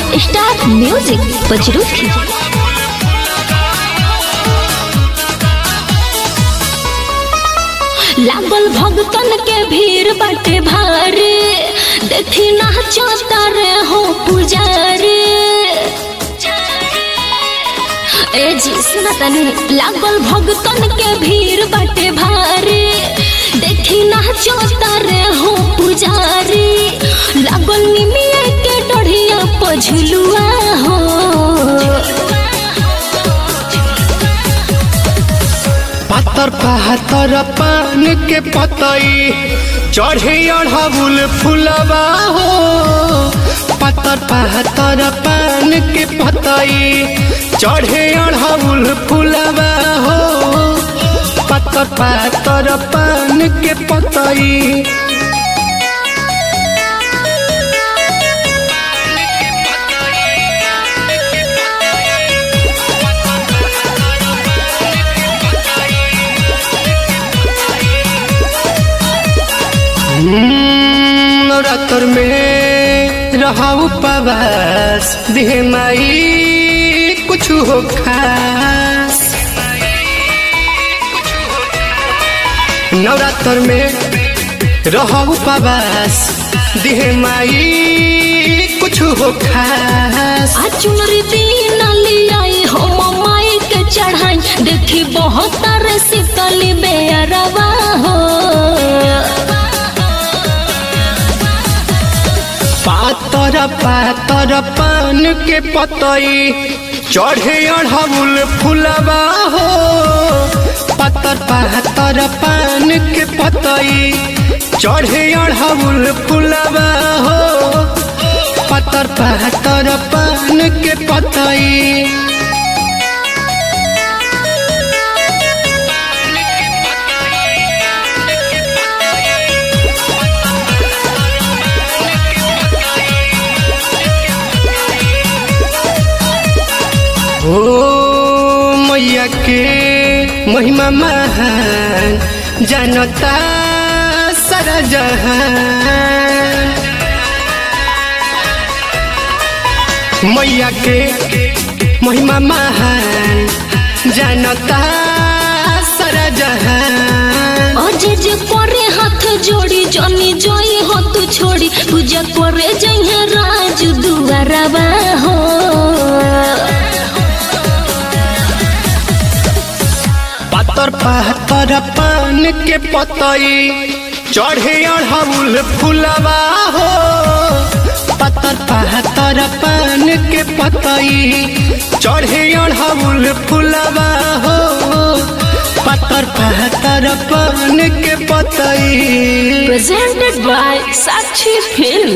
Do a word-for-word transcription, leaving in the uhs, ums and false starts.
Star music Pachrukhi. लागल भगतन के भीड़ बाटे भारी, देखी नाचता रे हो पुजारी। ए जी सुना तनी, लागल भगतन के भीड़ बाटे भारी, देखी नाचता रे हो पुजारी। लागल निमिया के डढ़िया पझलुआ हो, पातर पातर पान के पतई चढ़े अढ़ाउल फुलवा हो। पातर पातर पान के पतई चढ़े अढ़ाउल फुलवा हो। पातर पातर पान के पतई नवरात्र में रहाऊ पवास देह माई कुछ हो खास। नवरात्र में रहाऊ पवास देह माई कुछ हो खास। चुनरी दीन लियाई हो माई के चढ़ाई, देखी बहुत शीतली बेअरवा हो। पातर पातर पान के पतई चढ़े अढ़ाउल फुलवा हो। पातर पातर पान के पतई चढ़े अढ़ाउल फुलवा हो। पातर पातर पान के पतई ओ मैया के महिमा महान जानता सारा जहान। मैया के महिमा महान जानता सारा जहान। अजे जे करे हाथ जोड़ी जनी जोई हो तू छोड़ी, पूजा करे जइहे राज दुआरवा हो। पातर पातर पान के पतई चढ़े अढ़ाउल फुलवा हो। पातर पातर पान के पतई चढ़े अढ़ाउल फुलवा हो। पातर पातर पान के पतई। Presented by Sakshi Film।